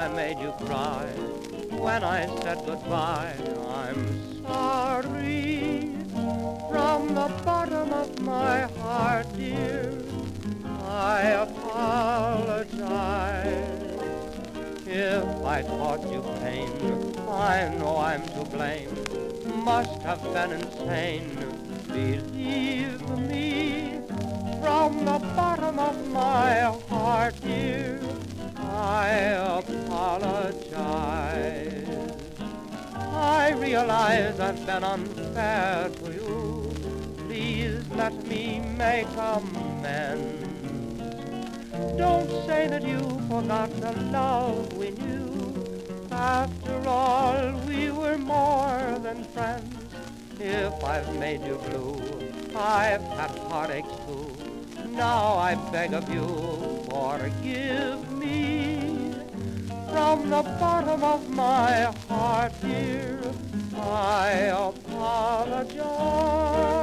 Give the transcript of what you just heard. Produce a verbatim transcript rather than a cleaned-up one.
I made you cry when I said goodbye. I'm sorry from the bottom of my heart, dear. I apologize if I caused you pain. I know I'm to blame, must have been insane. Believe me, from the bottom of my heart, dear, I apologize. I realize I've been unfair to you. Please let me make amends. Don't say that you forgot the love we knew. After all, we were more than friends. If I've made you blue, I've had heartaches too. Now I beg of you, forgive me. From the bottom of my heart, dear, I apologize.